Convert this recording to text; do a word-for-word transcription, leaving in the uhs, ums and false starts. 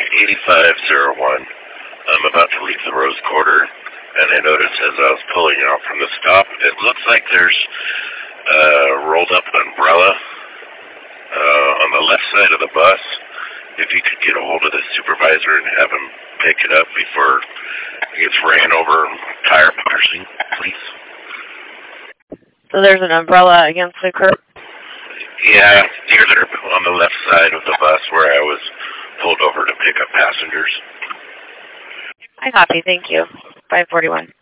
eighty-five oh one. I'm about to leave the Rose Quarter, and I noticed as I was pulling out from the stop, it looks like there's a rolled-up umbrella uh, on the left side of the bus. If you could get a hold of the supervisor and have him pick it up before it gets ran over, tire pushing, please. So there's an umbrella against the curb? Yeah, near there on the left side of the bus where I was pulled over to pick up passengers. I copy. Thank you. five forty-one.